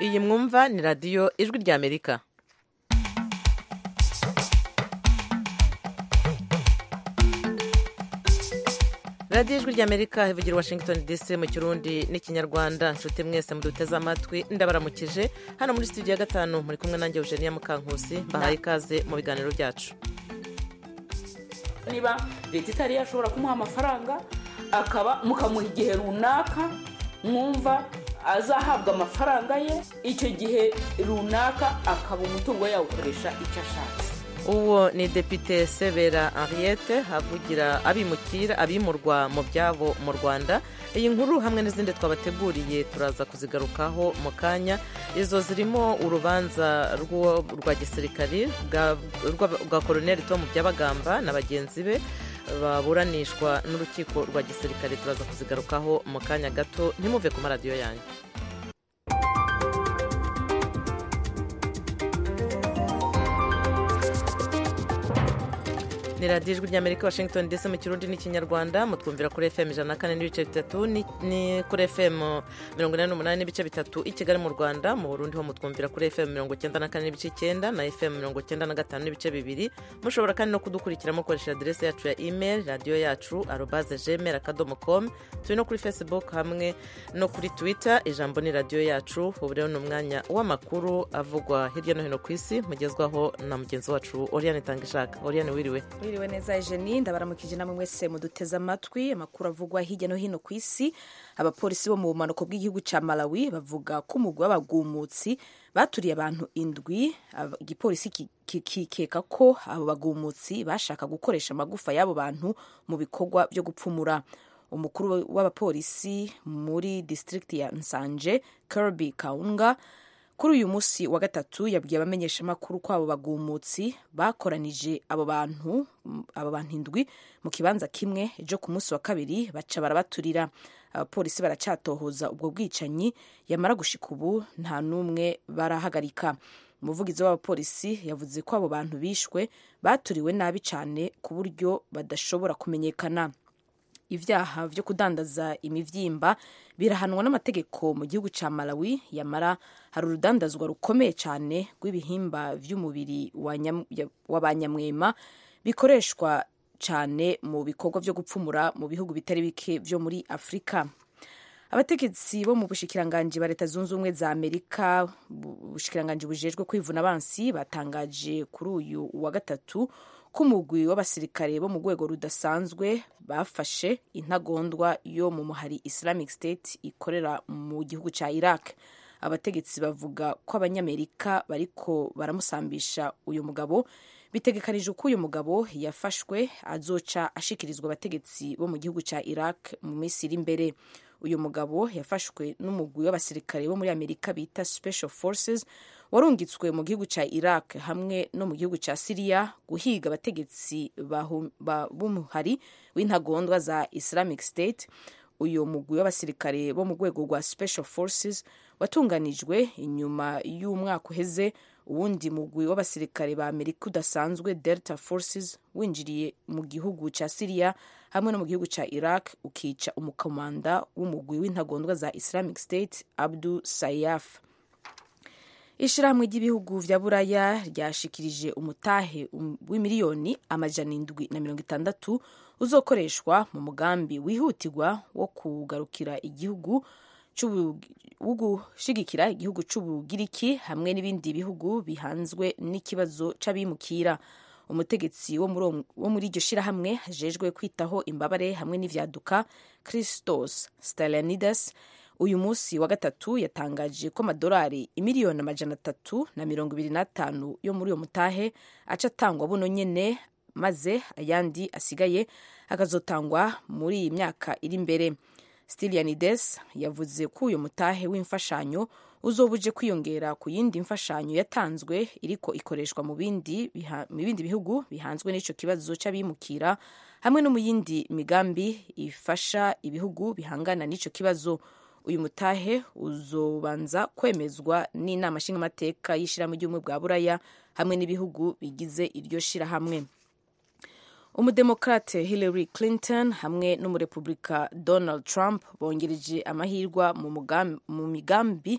iyi mwumva ni radiyo ijwi ry'Amerika. radiyo ijwi ry'Amerika ivugira Washington DC mu Kirundi n'ikinyarwanda. Nshuti mwese muduteze amatwi ndabaramukije hano muri studio ya gatanu, muri kumwe nanjye Eugenia Mukankusi. Mbahaye ikaze mu biganiro byacu. Niba leta itari yashobora kumuha amafaranga akaba mukamuha igihe runaka mwumva azahabwa amafaranga ye, icyo gihe runaka akaba umutungo yawukoresha icyo ashatse. Uwo ni Depite Sebera Henriette havugira abimurwa mu byabo mu Rwanda. Iyi nkuru hamwe n'izindi twabateguriye turaza kuzigarukaho mu kanya. Izo zirimo urubanza rwa gisirikari rwa Colonel Tom Byabagamba na bagenzi be baburanishwa n'urukiko rwa gisirikari. Turaza kuzigarukaho mu kanya gato, ntimuve ku maradiyo yanyu. Ni radiyo ijwi ry'Amerika Washington DC mu Kirundi n'ikinyarwanda. Mutwumvira kuri FM 104.3 ni kuri FM 88.3 i Kigali mu Rwanda. Mu Burundi ho mutwumvira kuri FM 94.9 na FM 95.2. Mushobora kandi no kudukurikira mukoresha adresse yacu ya email radio yacu @gmail.com. Turi no kuri Facebook hamwe no kuri Twitter. Ijambo ni radio yacu. Ubu rero ni umwanya w'amakuru avugwa hirya no hino ku isi, mugezwaho na mugenzi wacu Oriane Tangishaka. Oriane, wiriwe? Wiriwe neza Eugenie, ndabaramukije namwe mwese muduteze amatwi. Amakuru avugwa hirya no hino ku isi. Abapolisi bo mu bumanuko bw'igihugu ca Malawi bavuga ko umugwi w'abagumutsi baturiye abantu 7. Igipolisi kikeka ko abo bagumutsi bashaka gukoresha amagufa y'abo bantu mu bikorwa byo gupfumura. Umukuru w'abapolisi muri district ya Nsanje, Kirby Kaunga, kuri uyu musi wa gatatu yabwiye abamenyesha makuru ko abo bagumutsi bakoranije abo bantu 7 mu kibanza kimwe ejo ku musi wa kabiri baca barabaturira. Abapolisi baracatohoza ubwo bwicanyi, yamara gushika ubu nta numwe barahagarika. Umuvugizi w'abapolisi yavuze ko abo bantu bishwe baturiwe nabi cyane ku buryo badashobora kumenyekana. Ivyaha vyo kudandaza imivyimba birahanwa n'amategeko mu gihugu ca Malawi, yamara hari urudandazwa rukomeye cyane rw'ibihimba vy'umubiri w'abanyamwema bikoreshwa cyane mu bikorwa vyo gupfumura mu bihugu bitari bike vyo muri Afrika. Abategetsi bo mu bushikiranganje ba Leta Zunze Ubumwe za Amerika, ubushikiranganje bujejwe kwivuna abansi, batangaje kuri uyu wa gatatu k'umugwi w'abasirikare bo mu rwego rudasanzwe bafashe intagondwa yo mu muhari Islamic State ikorera mu gihugu ca Iraq. Abategetsi bavuga ko abanyamerika bariko baramusambisha uyu mugabo. Bitegekanije ko uyu mugabo yafashwe azoca ashikirizwa abategetsi bo mu gihugu ca Iraq mu minsi iri imbere. Uyu mugabo yafashwe n'umugwi w'abasirikare bo muri Amerika bita Special Forces warungitswe mu gihugu ca Iraq hamwe no mu gihugu ca Syria guhiga abategetsi b'umuhari w'intagondwa za Islamic State. Uyu mugwi w'abasirikare bo mu rwego rwa Special Forces watunganijwe inyuma y'umwaka uheze uwundi mugwi w'abasirikare ba Amerika udasanzwe Delta Forces winjiriye mu gihugu ca Syria hamwe no mu gihugu ca Iraq ukica umukomanda w'umugwi w'intagondwa za Islamic State Abdul Sayyaf. Ishirahamwe ry'ibihugu vya Buraya ryashikirije umutahe w'imiliyoni 760 uzokoreshwa mu mugambi wihutirwa wo kugarukira igihugu gushigikira igihugu c'Ubugiriki hamwe n'ibindi bihugu bihanzwe n'ikibazo c'abimukira. Umutegetsi wo muri iryo shirahamwe ajejwe kwitaho imbabare hamwe n'ivyaduka, Christos Stylianides, uyu musi wa gatatu yatangaje ko amadolari 325 yo muri uyo mutahe aca atangwa buno nyene, maze ayandi asigaye akazotangwa muri iyi myaka iri imbere. Stylianides yavuze ko uyu mutahe w'imfashanyo uzobuje kwiyongera ku yindi mfashanyo yatanzwe iriko ikoreshwa mu bindi bihugu bihanzwe n'ico kibazo c'abimukira hamwe no mu yindi migambi ifasha ibihugu bihangana n'ico kibazo. Uyu mutahe uzobanza kwemezwa n'inama nshingamateka y'ishirahamwe ry'ubumwe bwa Buraya hamwe n'ibihugu bigize iryo shirahamwe. Umudemokrate Hillary Clinton hamwe n'umurepublika Donald Trump bongereje amahirwa mu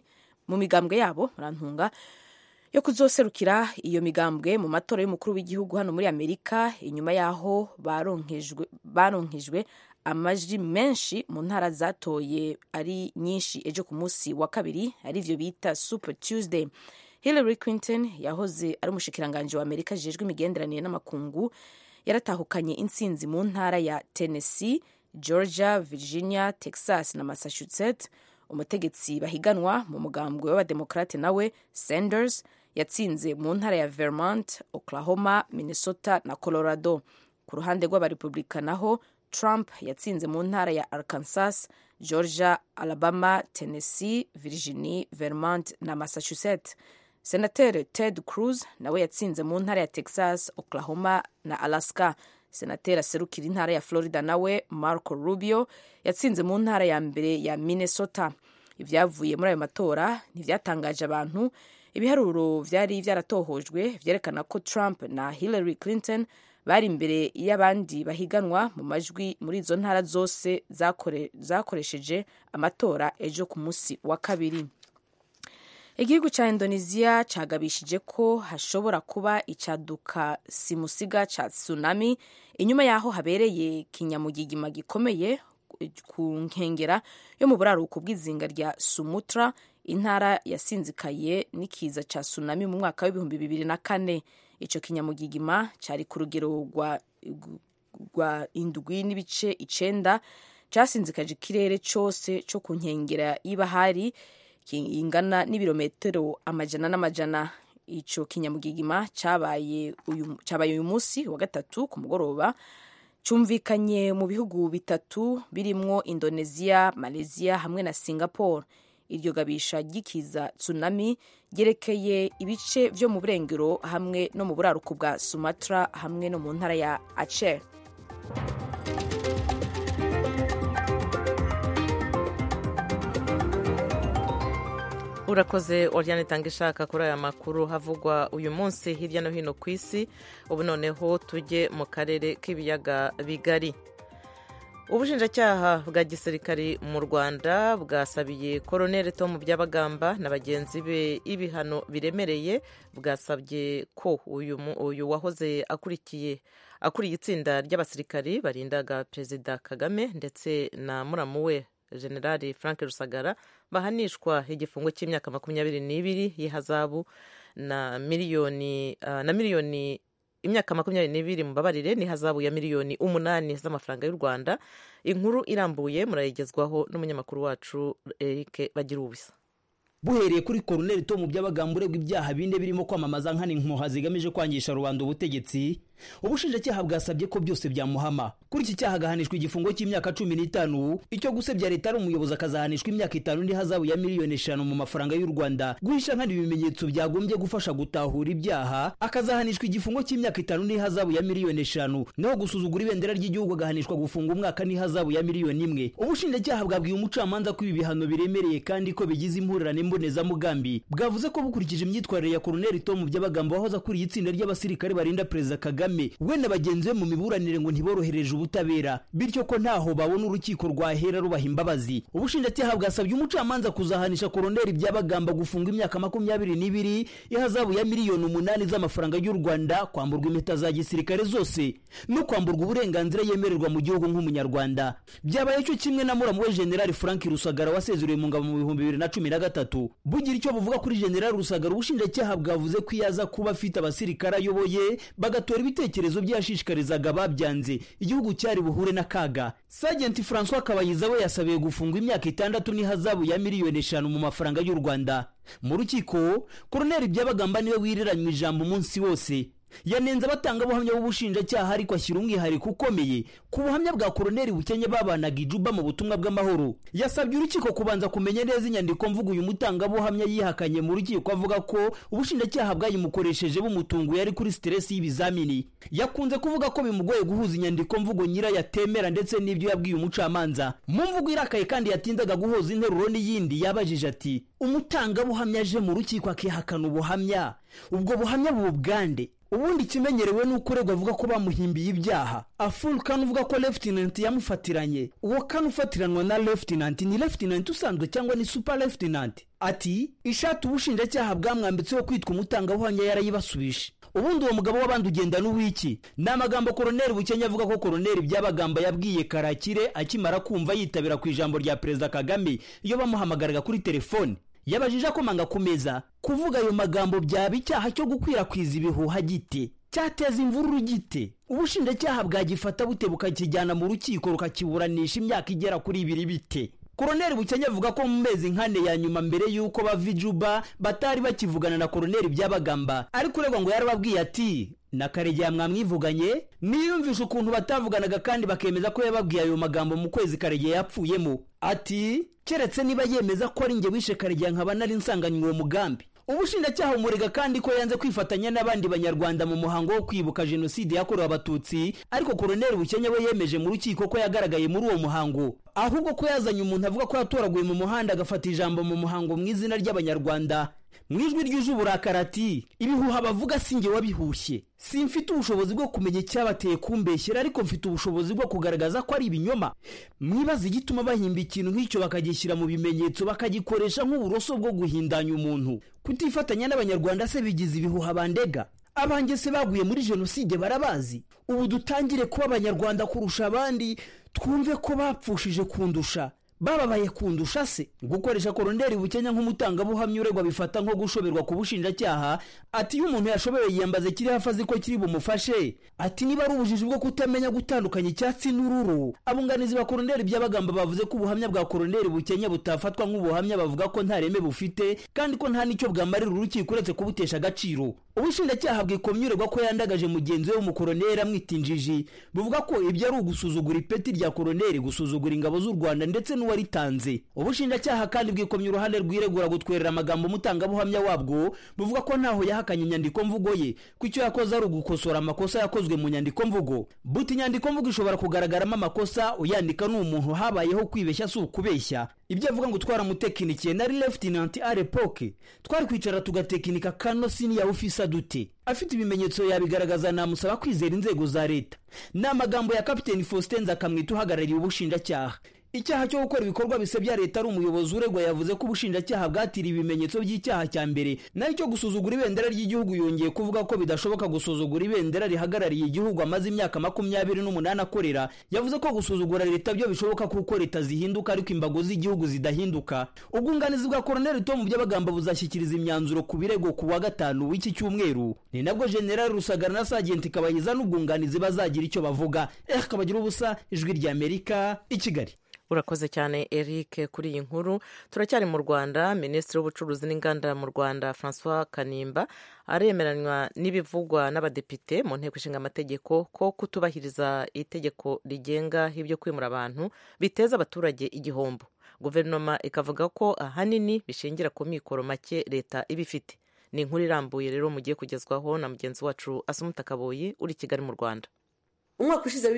mu migambwe yabo murantunga yo kuzoserukira iyo migambwe mu matora y'umukuru w'igihugu hano muri Amerika inyuma yaho baronkejwe amajwi menshi mu ntara zatoye ari nyinshi ejo ku munsi wa kabiri arivyo bita Super Tuesday. Hillary Clinton yahoze ari umushikiranganje wa Amerika jejwe imigenderanire n'amakungu yaratahukanye intsinzi mu ntara ya Tennessee, Georgia, Virginia, Texas na Massachusetts. Umutegetsi bahiganwa mu mugambwe w'abademokrate nawe Sanders yatsinze mu ntara ya Vermont, Oklahoma, Minnesota na Colorado. Ku ruhande rw'abarepublika naho Trump yatsinze mu ntara ya Arkansas, Georgia, Alabama, Tennessee, Virginia, Vermont na Massachusetts. Senateri Ted Cruz nawe yatsinze mu ntara ya Texas, Oklahoma na Alaska. Senateri aserukira intara ya Florida nawe Marco Rubio yatsinze mu ntara ya mbere ya Minnesota. Ivyavuye muri ayo matora ntivyatangaje abantu. Ibiharuro vyari vyaratohojwe vyerekana ko Trump na Hillary Clinton bari imbere y'abandi bahiganwa mu majwi muri izo ntara zose zakoresheje amatora ejo ku munsi wa kabiri. Igihugu ca Indonesia cagabishije ko hashobora kuba icaduka simusiga ca tsunami inyuma yaho habereye kinyamugigima gikomeye ku nkengera yo mu buraruko bw'izinga rya Sumatra, intara yasinzikaye n'ikiza ca tsunami mu mwaka w'ibihumbi 2004. Ico kinyamugigima cari ku rugero rwa 7.9 casinzikaje ikirere cose co ku nkengera y'ibahari ingana n'ibirometero amajana n'amajana. Ico kinyamugigima cabaye uyu munsi wa gatatu ku mugoroba, cumvikanye mu bihugu bitatu birimwo Indonesia, Malaysia hamwe na Singapore. Iryo gabisha ry'ikiza tsunami ryerekeye ibice vyo mu burengero hamwe no mu buraruko bwa Sumatra hamwe no mu ntara ya Aceh. Urakoze Oriane Tangishaka kuri aya makuru havugwa uyu munsi hirya no hino ku isi. Ubu noneho tujye mu karere k'ibiyaga bigari. Ubushinjacyaha bwa gisirikari mu Rwanda bwasabiye Colonel Tom Byabagamba na bagenzi be ibihano biremereye. Bwasabye ko uyu wahoze akuriye itsinda ry'abasirikari barindaga Perezida Kagame ndetse na muramu we General Frank Rusagara bahanishwa igifungo cy'imyaka 22 y'ihazabu na miliyoni imyaka 22 mubabarire n'ihazabu ya miliyoni 8 z'amafaranga y'u Rwanda. Inkuru irambuye murayigezwaho n'umunyamakuru wacu Eric Bagirubusa. Buhereye kuri Colonel Tom Byabagamba uregwa ibyaha binde birimo kwamamaza nkana inkoha zigamije kwangisha rubanda ubutegetsi, ubushinjacyaha bwasabye ko byose byamuhama. Kuri iki cyaha gahanishwa igifungo cy'imyaka 15, icyo gusebya leta ari umuyobozi akazahanishwa imyaka 5 n'ihazabu ya miliyoni 5 mu mafaranga y'u Rwanda. Guhisha nkana ibimenyetso byagombye gufasha gutahura ibyaha akazahanishwa igifungo cy'imyaka 5 n'ihazabu ya miliyoni 5, naho gusuzugura ibendera ry'igihugu agahanishwa gufunga umwaka n'ihazabu ya miliyoni 1. Ubushinjacyaha bwabwiye umucamanza ko ibi bihano biremereye kandi ko bigize impurirane mbonezamugambi. Bwavuze ko bukurikije imyitwarire ya Colonel Tom Byabagamba wahoze akuriye itsinda ry'abasirikare barinda Perezida Kagame we na bagenzi be mu miburanire ngo ntiborohereje ubutabera, bityo ko ntaho babona urukiko rwahera rubaha imbabazi. Ubushinjacyaha bwasabye umucamanza kuzahanisha Colonel Byabagamba gufunga imyaka 22, ihazabu ya miliyoni 8 z'amafaranga y'u Rwanda, kwamburwa impeta za gisirikare zose no kwamburwa uburenganzira yemererwa mu gihugu nk'umunyarwanda. Byabaye cyo kimwe na muramu we General Frank Rusagara wasezereye mu ngabo mu 2013. Bugira icyo buvuga kuri General Rusagara, ubushinjacyaha bwavuze ko yaza kuba afite abasirikare ayoboye bagatora ibitekerezo byashishikarizaga babyanze igihugu cyari buhure n'akaga. Sergeant François Kabayiza we yasabiye gufungwa imyaka 6 n'ihazabu ya miliyoni 5 mu mafaranga y'u Rwanda. Mu rukiko Colonel Byabagamba niwe wiriranywe ijambo umunsi wose. Yanenze abatanga buhamya b'ubushinjacyaha ariko ashyira umwihariko ukomeye ku buhamya bwa Colonel Bukenye babanaga ijuba mu butumwa bw'amahoro. Yasabye urukiko kubanza kumenya neza inyandiko mvugo uyu mutanga buhamya yihakanye mu rukiko avuga ko ubushinjacyaha bwayimukoresheje bumutunguye ari kuri stress y'ibizamini. Yakunze kuvuga ko bimugoye guhuza inyandiko mvugo nyira yatemera ndetse n'ibyo yabwiye umucamanza. Mu mvugo irakaye kandi yatindaga guhoza interuro n'iyindi yabajije ati umutanga buhamya aje mu rukiko akihakana ubuhamya, ubwo buhamya bubugande ubundi kimenyerewe nuko uregwa avuga ko bamuhimbiye ibyaha. Aful Khan uvuga ko Lieutenant yamufatiranye, uwo Khan ufatiranwa na Lieutenant ni Lieutenant usanzwe cyangwa ni Super Lieutenant. Ati ishati ubushinjacyaha bwamwambitseho kwitwa umutangabuhamya yarayibasubishe. Ubundi uwo mugabo w'abandi ugenda n'uwiki. N'amagambo Colonel Bukenya avuga ko Colonel Byabagamba yabwiye Karakire akimara kumva yitabira ku ijambo rya Perezida Kagame iyo bamuhamagaraga kuri telefone. Yabajije ko manga kumeza kuvuga ayo magambo byaba icyaha cyo gukwirakwiza ibihuha gite, cyateza imvururu gite. Ubushinjacyaha bwagifata bute bukakijyana mu rukiko rukakiburanisha imyaka igera kuri 2 bite. Colonel Bukenya avuga ko mu mezi 4 ya nyuma mbere yuko bava Juba batari bakivugana na Colonel Byabagamba, ariko uregwa ngo yarababwiye ati na Karegeya mwamwivuganye, niyumvisha ukuntu batavuganaga kandi bakemeza ko yababwiye ayo magambo mu kwezi Karegeya yapfuyemo. Ati keretse niba yemeza ko ari nge wishe Karegeya nkaba nari nsanganywe uwo mugambi. Ubushinjacyaha umurega kandi ko yanze kwifatanya n'abandi banyarwanda mu muhango wo kwibuka jenoside yakorewe abatutsi, ariko Colonel Bukenya we yemeje mu rukiko ko yagaragaye muri uwo muhango, ahubwo ko yazanye umuntu avuga ko yatoraguye mu muhanda agafata ijambo mu muhango mu izina ry'abanyarwanda. Mwijwi ryuje uburakari ati ibihuha bavuga singe wabihushye, simfite ubushobozi bwo kumenya icyabateye kumbeshyera, ariko mfite ubushobozi bwo kugaragaza ko ari ibinyoma. Mwibaza igituma bahimba ikintu nk'icyo bakagishyira mu bimenyetso bakagikoresha nk'uburoso bwo guhindanya umuntu. Kutifatanya n'abanyarwanda se bigize ibihuha bandega? Abanjye se baguye muri jenoside barabazi. Ubu dutangire kuba abanyarwanda kurusha abandi, twumve ko bapfushije kundusha, bababaye kundusha se. Gukoresha Colonel Bukenya nk'umutangabuhamya uregwa bifata nko gushoberwa ku bushinjacyaha. Ati iyo umuntu yashobewe yiyambaze kiri hafaze ko kiri bumufashe. Ati niba ari ubujiji bwo kutamenya gutandukanya icyatsi n'ururu. Abunganizi ba Colonel Byabagamba bavuze ko ubuhamya bwa Colonel Bukenya butafatwa nk'ubuhamya, bavuga ko nta reme bufite kandi ko nta nicyo bwamarira urukiko uretse kubutesha agaciro. Ubushinjacyaha bwikomye uregwa ko yandagaje mugenzi we w'umukoloneli amwitinjiji, buvuga ko ibyo ari ugusuzugura ipeti rya Colonel, gusuzugura ingabo z'u Rwanda ndetse n'uwaritanze. Ubushinjacyaha kandi bwikomye uruhande rwiregura gutwerera amagambo umutangabuhamya wabwo, buvuga ko ntaho yahakanye inyandiko mvugo ye, ko icyo yakoze ari ugukosora amakosa yakozwe mu nyandiko mvugo. Buti inyandiko mvugo ishobora kugaragaramo amakosa, uyandika n'umuntu habayeho kwibeshya si ukubeshya. Ibyo avuga ngo twaramutekinikiye nari Lieutenant à l'époque, twari kwicara tugatekinika kano senior officer dute. Afite ibimenyetso yabigaragaza, namusaba kwizera inzego za leta. N'amagambo ya Captain Faustin Nzakamwita uhagarariye ubushinjacyaha. Icyaha cyo gukora ibikorwa bisebya leta ari umuyobozi uregwa yavuze ko ubushinjacyaha bwatira ibimenyetso by'icyaha cya mbere, nayo cyo gusuzugura ibendera ry'igihugu yongeye kuvuga ko bidashoboka gusuzugura ibendera rihagarariye igihugu amaze imyaka 28 akorera. Yavuze ko gusuzugura leta byo bishoboka kuko leta zihinduka ariko imbago z'igihugu zidahinduka. Ubwunganizi bwa Colonel Tom Byabagamba buzashyikiriza imyanzuro ku birego ku wa 5 w'iki cyumweru. Ni nabwo General Rusagara na Sergeant Kabayiza n'ubwunganizi bazagira icyo bavuga. Kabagira ubusa, Ijwi rya Amerika, i Kigali. Urakoze cyane Eric kuri iyi nkuru. Turacyari mu Rwanda. Minisitiri w'ubucuruzi n'inganda mu Rwanda François Kanimba aremeranywa n'ibivugwa n'abadepite mu nteko ishinga amategeko ko kutubahiriza itegeko rigenga ibyo kwimura abantu biteza abaturage igihombo. Guverinoma ikavuga ko ahanini bishingira ku mikoro make leta ibifite. Ni inkuru irambuye rero mugiye kugezwaho na mugenzi wacu Asumuta Kaboyi uri Kigali mu Rwanda. Umwaka ushize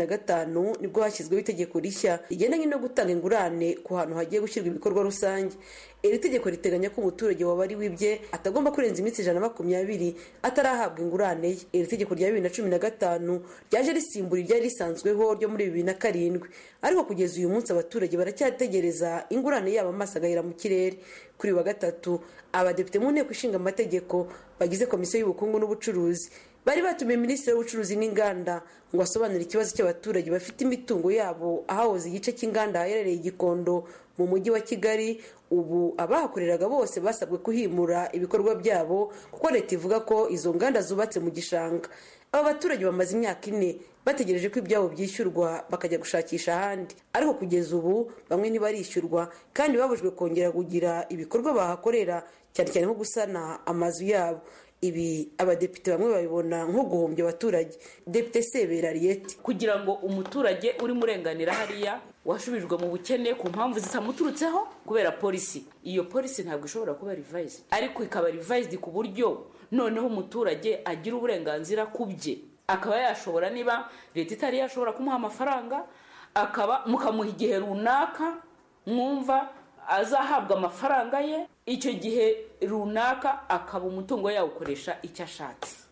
2015 nibwo hashyizweho itegeko rishya rigendanye no gutanga ingurane ku hantu hagiye gushyirwa ibikorwa rusange. Iri tegeko riteganya ko umuturage wabari wibye atagomba kurenza iminsi 120 atarahabwa ingurane ye. Iri tegeko rya 2015 ryaje risimbura iryari risanzweho ryo muri 2007, ariko kugeza uyu munsi abaturage baracyategereza ingurane yabo amaso agahera mu kirere. Kuri wa gatatu abadepite mu nteko ishinga amategeko bagize komisiyo y'ubukungu n'ubucuruzi bari batumiye Minisitiri w'ubucuruzi n'inganda ngo asobanure ikibazo cy'abaturage bafite imitungo yabo ahahoze igice cy'inganda haherereye Gikondo mu mujyi wa Kigali. Ubu abahakoreraga bose basabwe kuhimura ibikorwa byabo kuko leta ivuga ko izo nganda zubatse mu gishanga. Aba baturage bamaze imyaka 4 bategereje ko ibyabo byishyurwa bakajya gushakisha ahandi, ariko kugeza ubu bamwe ntibarishyurwa kandi babujwe kongera kugira ibikorwa bahakorera, cyane cyane nko gusana amazu yabo. Ibi abadepite bamwe babibona nko guhombya abaturage. Depite Sebera Ariete: kugira ngo umuturage uri murenganira hariya washubijwe mu bukene ku mpamvu zitamuturutseho kubera polisi, iyo polisi ntabwo ishobora kuba revised, ariko ikaba revised ku buryo noneho umuturage agira uburenganzira kubye, akaba yashobora, niba leta itari yashobora kumuha amafaranga, akaba mukamuha igihe runaka mwumva azahabwa amafaranga ye, icyo gihe runaka akaba umutungo yawukoresha icyo ashatse.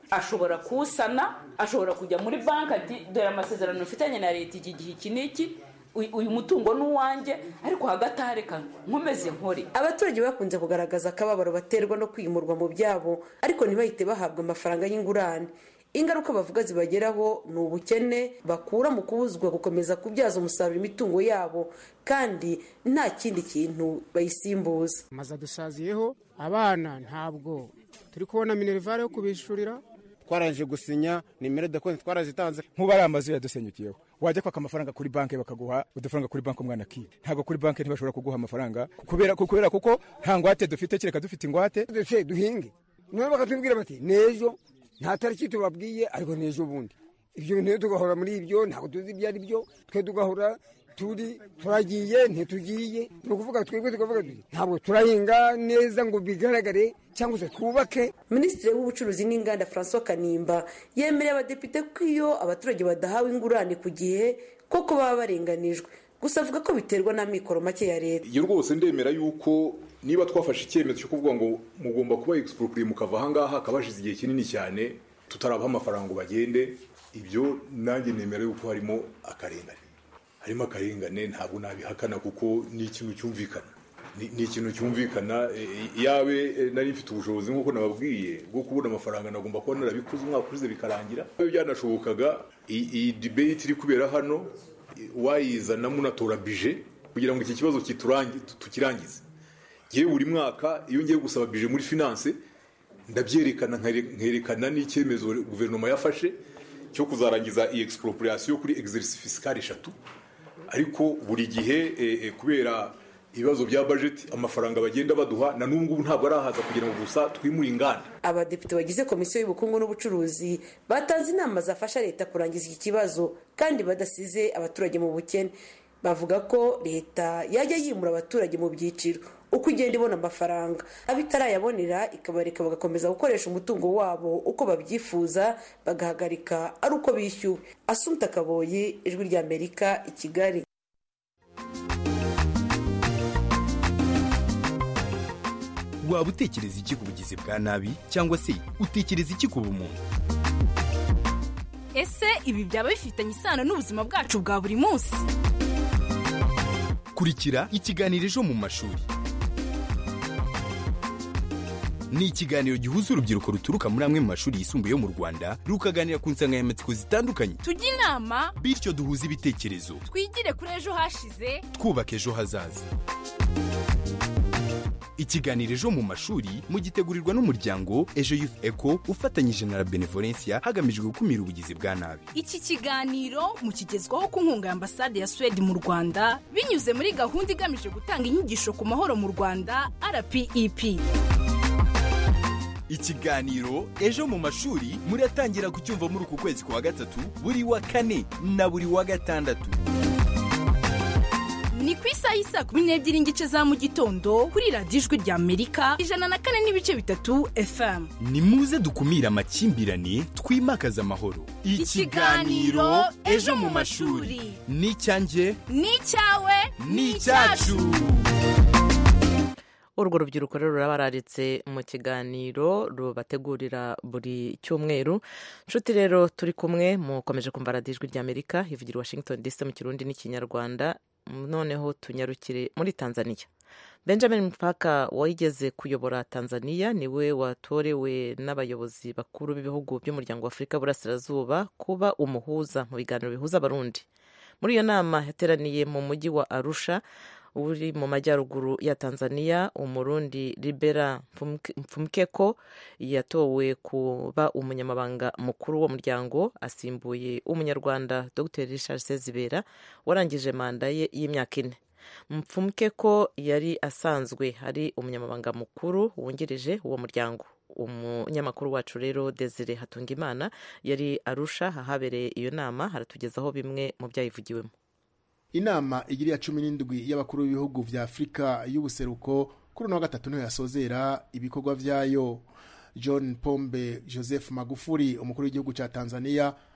ashobora kuwusana, ashobora kujya muri banki ati dore amasezerano mfitanye na leta iki gihe iki n'iki, uyu mutungo ni uwanjye, ariko hagati aha reka nkomeze nkore. Abaturage bakunze kugaragaza akababaro baterwa no kwimurwa mu byabo ariko ntibahite bahabwa amafaranga y'ingurane. Ingaruka bavuga zibageraho ni ubukene bakura mu kubuzwa gukomeza kubyaza umusaruro imitungo yabo kandi nta kindi kintu bayisimbuza. Maze dusaziyeho abana ntabwo turi kubona minerivare yo kubishurira, twaranje gusinya nimero de konti twarazitanze, nk'ubari amazu yadusenyukiyeho wajya kwaka amafaranga kuri banki bakaguha udufaranga kuri banki umwana ki, ntabwo kuri banki ntibashobora kuguha amafaranga kubera kuko nta ngwate dufite, kereka dufite ingwate duhinge none bakatubwira bati nejo nta tariki tubabwiye ariko nejo bundi ibyo bintu tugahora muri ibyo ntabwo tuzi ibyo ari byo, twe tugahora turagiye ntitugiye, ni ukuvuga twebwe tukavuga ntabwo turahinga neza ngo bigaragare cyangwa se twubake. Minisitiri w'ubucuruzi n'inganda François Kanimba yemereye abadepite ko iyo abaturage badahawe ingurane ku gihe koko baba barenganijwe, gusa avuga ko biterwa n'amikoro make ya leta. Iyo rwose ndemera yuko niba twafashe icyemezo cyo kuvuga ngo mugomba kuba exproprié mukava ahangaha akabashize igihe kinini cyane tutarabaha amafaranga ngo bagende, ibyo nanjye nemera yuko harimo akarengane, ntabwo nabihakana kuko ni ikintu cyumvikana. Yawe nari mfite ubushobozi nk'uko nababwiye bwo kubona amafaranga nagomba kuba narabikuze umwaka ushize bikarangira. Byanashobokaga iyi debate iri kubera hano wayizana munatora bije kugira ngo iki kibazo tukirangize. Yewe buri mwaka iyo ngiye gusaba bije muri finance ndabyerekana nkerekana n'icyemezo guverinoma yafashe cyo kuzarangiza iyi expropriation kuri exercice fiscal 3, ariko buri gihe kubera ibibazo bya budget amafaranga bagenda baduha na n'ubu ntabwo arahaza kugira ngo gusa twimure inganda. Abadepite bagize komisiyo y'ubukungu n'ubucuruzi batanze inama zafasha leta kurangiza iki kibazo kandi badasize abaturage mu bukene. Bavuga ko leta yajya yimura abaturage mu byiciro uko igenda ibona amafaranga, abitarayabonera ikabareka bagakomeza gukoresha umutungo wabo uko babyifuza, bagahagarika ari uko bishyuwe. Assumpta Kaboyi, Ijwi ry'Amerika, i Kigali. Waba utekereza iki ku bugizi bwa nabi cyangwa se utekereza iki ku bumuntu? Ese ibi byaba bifitanye isano n'ubuzima bwacu bwa buri munsi? Kurikira ikiganiro Ejo mu mashuri. Ni ikiganiro gihuza urubyiruko ruturuka muri amwe mu mashuri yisumbuye yo mu Rwanda rukaganira ku nsanganyamatsiko zitandukanye. Tujye inama bityo duhuze ibitekerezo. Twigire kuri ejo hashize, twubaka ejo hazaza. Ikiganiro Ejo mu mashuri mugitegurirwa n'umuryango Ejo Youth Eco ufatanyije na Benevolencia hagamijwe gukumira ubugizi bwa nabi. Iki kiganiro mukigezwaho ku nkunga ya Ambasade ya Sweden mu Rwanda binyuze muri gahunda igamije gutanga inyigisho ku mahoro mu Rwanda RPEP. Ikiganiro Ejo mu mashuri muratangira kucyumva muri uku kwezi kwa gatatu buri wa kane na buri wa gatandatu. Ni ku isaha y'isa 12:30 za mu gitondo kuri radiyo Ijwi ry'Amerika 104.3 FM. Ni muze dukumira amakimbirane twimakaza amahoro. Ikiganiro Ejo mu mashuri ni icyanjye, ni icyawe, ni icyacu. Urwo rubyiruko rero rurabararitse mu kiganiro rubategurira buri cyumweru. Nshuti rero turi kumwe mukomeje kumva radiyo Ijwi ry'Amerika ivugira Washington DC mu Kirundi n'Ikinyarwanda. Noneho tunyarukire muri Tanzania. Benjamin Mkapa wayigeze kuyobora Tanzania niwe watorewe n'abayobozi bakuru b'ibihugu by'umuryango wa Afurika Burasirazuba kuba umuhuza mu biganiro bihuza abarundi. Muri iyo nama yateraniye mu mujyi wa Arusha uri mu majyaruguru ya Tanzania, umurundi Libera Mfumukeko yatowe kuba umunyamabanga mukuru wo muryango asimbuye umunyarwanda Dr. Richard Sezibera warangije manda ye y'imyaka 4. Mfumukeko yari asanzwe ari umunyamabanga mukuru wungirije uwo muryango. Umunyamakuru wacu rero Desire Hatungimana yari Arusha habereye iyo nama, haratugezaho bimwe mu byayivugiwemo. Inama igiri ya 17 y'abakuru b'ibihugu vya Afrika y'ubuseruko kuri no gatatu no yasozera ibikorwa vyayo. John Pombe Joseph Magufuli umukuru w'igihugu ca Tanzania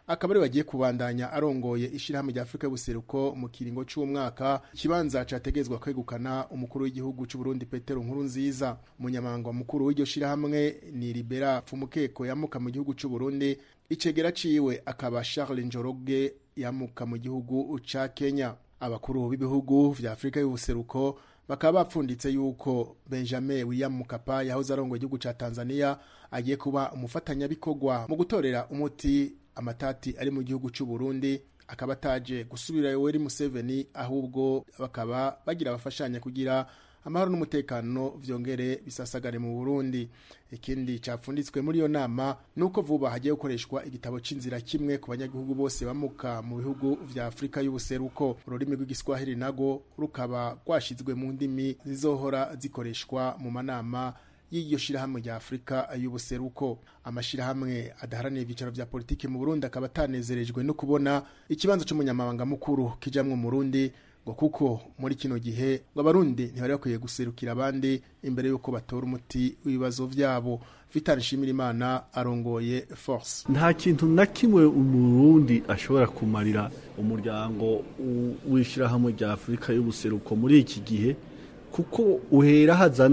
akaba ari bagiye kubandanya arongoye ishirahamwe rya Afrika y'ubuseruko mu kiringo c'umwaka. Ikibanza categezwa kwegukana umukuru w'igihugu c'u Burundi Petero Nkurunziza. Umunyamabanga mukuru w'iryo shirahamwe ni Libera Pfumukeko yamuka mu gihugu c'u Burundi, icegera ciwe akaba Charles Njoroge yamuka mu gihugu ca Kenya. Abakuru b'ibihugu vya Afrika y'ubuseruko bakaba bapfunditse yuko Benjamin William Mkapa yahoze arongoye igihugu ca Tanzania agiye kuba umufatanyabikorwa mu gutorera umuti amatati ari mu gihugu c'u Burundi, akaba ataje gusubira Yoweri Museveni, ahubwo bakaba bagira abafashanya kugira amahoro n'umutekano vyongere bisasagare mu Burundi. Ikindi capfunditswe muri iyo nama nuko vuba hagiye gukoreshwa igitabo c'inzira kimwe ku banyagihugu bose bamuka mu bihugu vya Afrika y'ubuseruko. Ururimi rw'igiswahili nago rukaba rwashizwe mu ndimi zizohora zikoreshwa mu manama y'iryo shirahamwe rya Afrika y'ubuseruko. Amashirahamwe adaharanira ivyicaro vya politike mu Burundi akaba atanezerejwe no kubona ikibanza c'umunyamabanga mukuru kijamwe mu Burundi, ngo kuko muri kino gihe ngo abarundi ntibari bakwiye guserukira abandi imbere yuko batora umuti w'ibibazo vyabo. Vital Nshimirimana arongoye Force. Nta kintu na kimwe umurundi ashobora kumarira umuryango w'ishirahamwe rya Afrika y'ubuseruko muri iki gihe, kuko uhereye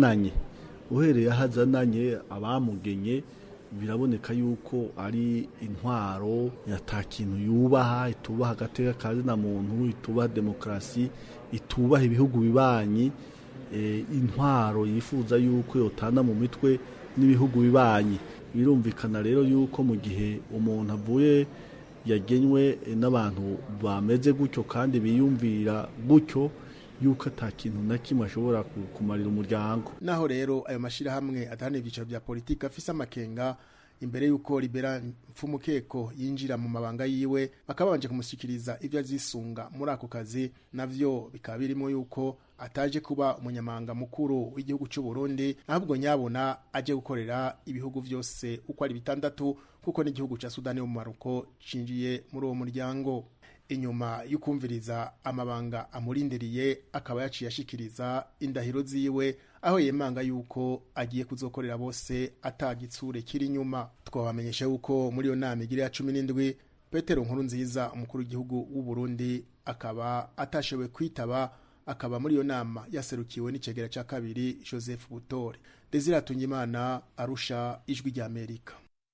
ahazananye abamugenye biraboneka yuko ari intwaro yata kintu yubaha, itubaha agateka kazina muntu, itubaha demokrasi, itubaha ibihugu bibanyi, intwaro yifuza yuko yotana mu mitwe n'ibihugu bibanyi. Birumvikana rero yuko mu gihe umuntu avuye yagenywe n'abantu bameze gutyo kandi biyumvira gutyo, yuko ata kintu na kimwe ashobora kumarira umuryango. Naho rero ayo mashirahamwe adaharanira ivyicaro vya politike afise amakenga imbere yuko Libera Pfumukeko yinjira mu mabanga yiwe, bakaba banje kumushikiriza ivyo azisunga muri ako kazi, navyo bikaba birimo yuko ataje kuba umunyamabanga mukuru w'igihugu c'u Burundi, ahubwo nyabona aje gukorera ibihugu vyose uko ari bitandatu, kuko n'igihugu ca Sudani yo mu Maroko cinjiye muri uwo muryango. Inyuma y'ukumviriza amabanga amurindiriye, akaba yaciye ashikiriza indahiro ziwe, aho yemanga yuko agiye kuzokorera bose atagitsure kiri nyuma. Twabamenyesha yuko muri iyo nama igira ya 17 Petero Nkurunziza umukuru w'igihugu w'u Burundi akaba atashoboye kwitaba, akaba muri iyo nama yaserukiwe n'icegera ca kabiri Joseph Butore. Desire Tungimana, Arusha, Ijwi rya Amerika.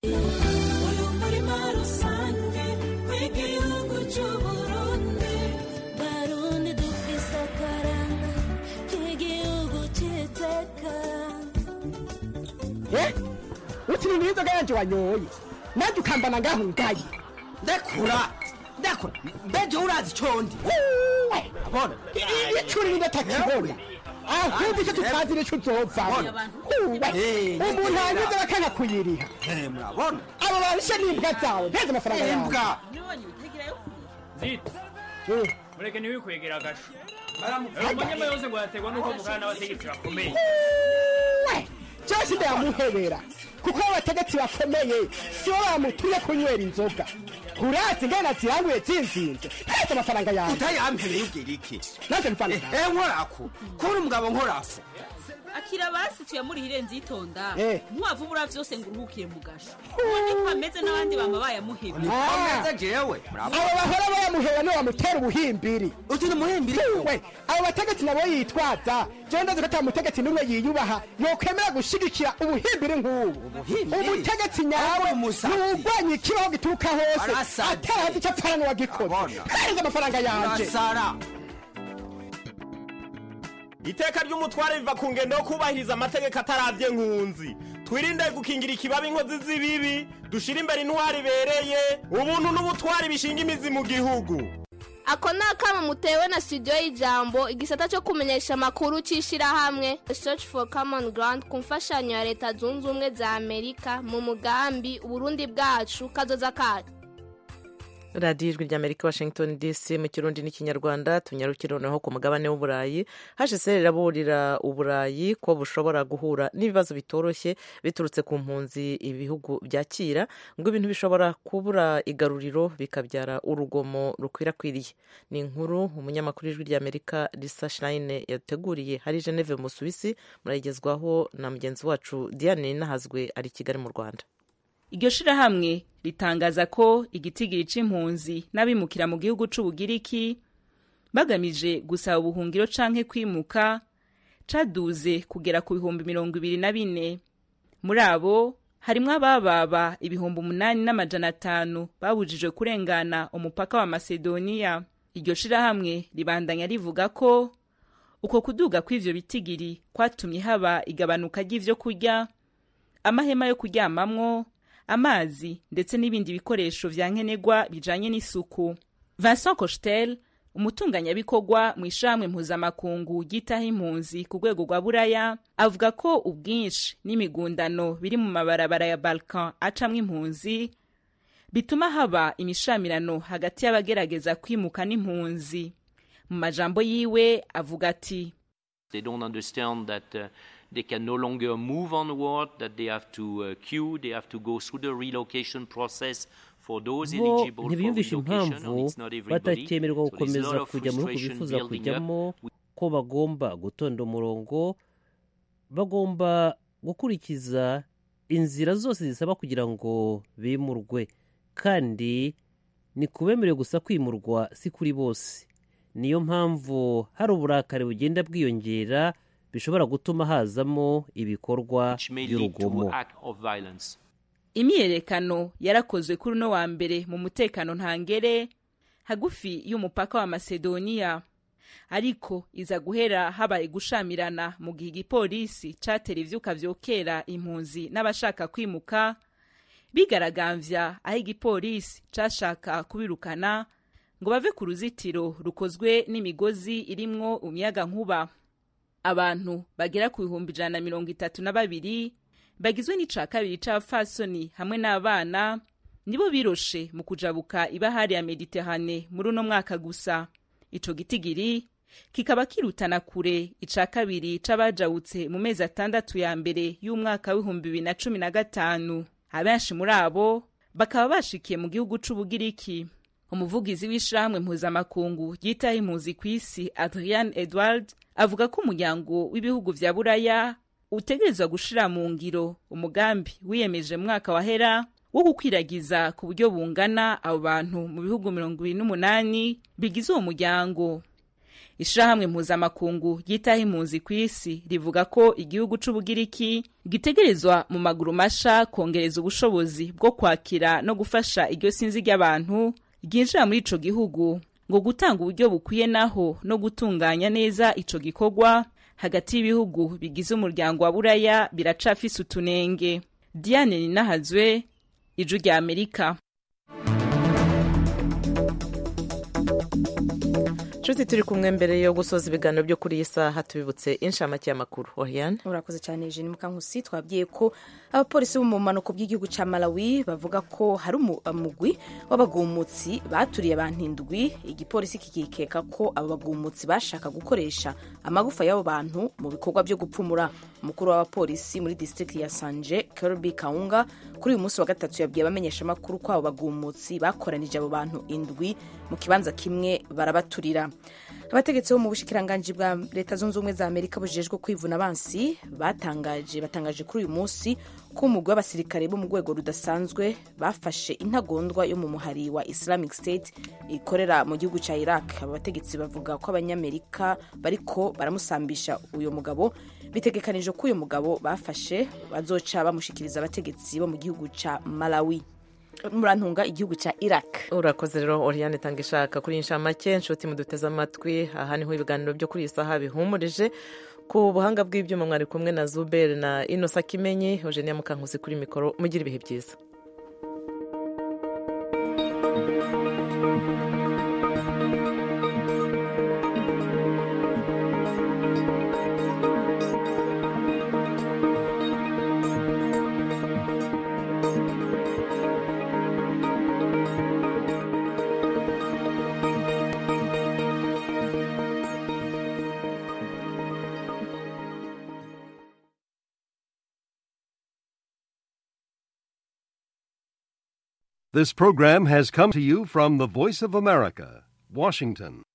Utini nizo ganje wanyoye naje ukambana ngaho ngaye ndakura mbeje urazi condi abona icuri ndatakibona ahubwo icyo tukazire cyo uzova umuntu anyuze bakanga kuyiriha murabona abo barishe n'imbwa zawe nteze amafaranga yawe imbwa nibonye bitegerayo zit mureke niwe kwegera agasho umunyama yose ngo yategwa nuko mukana n'abategetsi bakomeye cyose ndamuhebera kuko abategetsi bakomeye sibo bamutuye kunywera inzoga. Urazi ngana ziranguye zinzinze nteze amafaranga yawe utayampereye ubwira iki naje mfana nkorako kuri umugabo nkorafo akira basi tuyamuri hirenze itonda muwavu bura vyose nguruhukire mu gasho undi kwameze n'abandi bamba bayamuhebye ameze jewe abo bahora bayamuheba no bamutera ubuhimbiri utini muhimbiri we abo bategetsi nabo yitwaza je ndaze ko mutegetsi numwe yiyubaha yokwemera gushigikira ubuhimbiri nk'ubu. Umutegetsi nyawe n'ugwanye kibaho gituruka hose atarazi icyo apfana wagikoze kandi amafaranga yanje Iteka ry'umutware biva ku ngendo yo kubahiriza amategeko ataravye nkunzi. Twirinde gukingira ikibabi inkozi z'ibibi, dushira imbere intwari ibereye, ubuntu n'ubutwari bishinga imizi mu gihugu. Ako nakama mutewe na studio y'Ijambo, igisata cyo kumenyesha makuru cishira hamwe Search for Common Ground kumfashanyo ya leta zunze ubumwe za Amerika mu mugambi Uburundi bwacu kazoza kacu. radiyo ijwi ry'Amerika Washington DC mu kirundi n'ikinyarwanda. Tunyarukire noneho ku mugabane w'uburayi. HCR iraburira uburayi ko bushobora guhura n'ibibazo bitoroshye biturutse ku mpunzi ibihugu byakira, ngo ibintu bishobora kubura igaruriro bikabyara urugomo rukwirakwiriye. Ni inkuru umunyamakuru w'ijwi ry'Amerika Lisa Schlein yateguriye hari Geneve mu Suisse, murayigezwaho na mugenzi wacu Diane Nahazwe ari Kigali mu Rwanda. iryo shirahamwe ritangaza ko igitigiri c'impunzi n'abimukira mu gihugu c'Ubugiriki bagamije gusaba ubuhungiro canke kwimuka caduze kugera ku 24,000. Muri abo harimwo abababa 8,500 babujijwe kurengana umupaka wa Macedonia. Iryo shirahamwe ribandanya rivuga ko uko kuduga kw'ivyo bitigiri kwatumye haba igabanuka ry'ivyo kurya, amahema yo kuryamamwo, amazi ndetse n'ibindi bikoresho vya nkenerwa bijanye n'isuku. Vincent Cochetel, umutunganyabikorwa mu ishamwe mpuzamakungu ryitaho impunzi ku rwego rwa Buraya, avuga ko ubwinshi n'imigundano biri mu mabarabara ya Balkan acamwo impunzi bituma haba imishamirano hagati y'abagerageza kwimuka n'impunzi. Mu majambo yiwe avuga ati, They don't understand that they can no longer move onward, that they have to queue, they have to go through the relocation process for those eligible for ntibiyumvisha relocation, impamvu and it's not everybody. batakemerwa So there's a lot gukomeza of kujya mu bihugu frustration bifuza building kujyamo, up. ko bagomba gutonda umurongo, bagomba gukurikiza inzira zose zisaba kugira ngo bimurwe, kandi ni kubemerewe gusa kwimurwa, si kuri bose. Niyo mpamvu hari uburakari bugenda bwiyongera bishobora gutuma hazamo ibikorwa by'urugomo. Imyiyerekano yarakozwe kuri uno wa mbere mu mutekano ntangere hagufi y'umupaka wa Macedonia, ariko iza guhera habaye gushamirana mu gihe igipolisi catera ivyuka vyokera impunzi n'abashaka kwimuka bigaragambya, aho igipolisi cashaka kubirukana ngo bave ku ruzitiro rukozwe n'imigozi irimwo umuyaga nkuba. Abantu bagera ku 132 bagizwe n'ica kabiri c'abafasoni hamwe n'abana nibo biroshe mu kujabuka ibahari ya Mediterane muri uno mwaka gusa. Ico gitigiri kikaba kirutana kure ica kabiri c'abajawutse mu mezi 6 ya mbere y'umwaka w'2015. Abenshi muri abo bakaba bashikiye mu gihugu c'Ubugiriki. Umuvugizi w'ishamwe mpuzamakungu ryitaho impunzi kw'isi Adrian Edward avuga ko umuryango w'ibihugu vya Buraya utegerezwa gushira mu ngiro umugambi wiyemeje mu mwaka wahera wo gukwiragiza ku buryo bungana abo bantu mu bihugu 28 bigize uwo muryango. Ishamwe mpuzamakungu ryitaho impunzi kw'isi rivuga ko igihugu c'Ubugiriki gitegerezwa mu maguru masha kongereza ubushobozi bwo kwakira no gufasha iryo sinzi ry'abantu ryinjira muri ico gihugu, ngo gutanga uburyo bukwiye naho no gutunganya neza ico gikorwa hagati y'ibihugu bigize umuryango wa Buraya biracafise utunenge. Diane Ninahazwe, Ijwi rya Amerika. Nshuti turi kumwe mbere yo gusoza ibiganiro byo kuri iyi saha tubibutse inshamake y'amakuru. Oriane, urakoze cyane Eugene Mukankusi. Twabwiye ko abapolisi bo mu manuko by'igihugu ca Malawi bavuga ko hari umugwi w'abagumutsi baturiye abantu indwi. Igipolisi kikikeka ko abo bagumutsi bashaka gukoresha amagufa y'abo bantu mu bikorwa byo gupfumura. Umukuru w'abapolisi muri district ya Sanje, Kirby Kaunga, kuri uyu munsi wa gatatu yabwiye abamenyesha makuru ko abo bagumutsi bakoranije abo bantu indwi mu kibanza kimwe barabaturira. Abategetsi bo mu bushikiranganje bwa Leta Zunze Ubumwe za Amerika bujejwe kwivuna abansi batangaje kuri uyu munsi ko umugwi w'abasirikare bo mu rwego rudasanzwe bafashe intagondwa yo mu muhari wa Islamic State ikorera mu gihugu ca Iraq. Aba bategetsi bavuga ko abanyamerika bariko baramusambisha uyo mugabo, bitegekanije ko uyo mugabo bafashe bazoca bamushikiriza abategetsi bo mu gihugu ca Malawi, murantunga igihugu ca Iraq. Urakoze rero Oriane tanga ishaka kuri inshamake. Nshuti muduteze amatwi, aha niho ibiganiro byo kuri iyi saha bihumurije. Ku buhanga bw'ibyuma mwari kumwe na Zuber na Inosa Kimenyi. Eugenia Mukankusi kuri mikoro. Mugira ibihe byiza. This program has come to you from the Voice of America, Washington.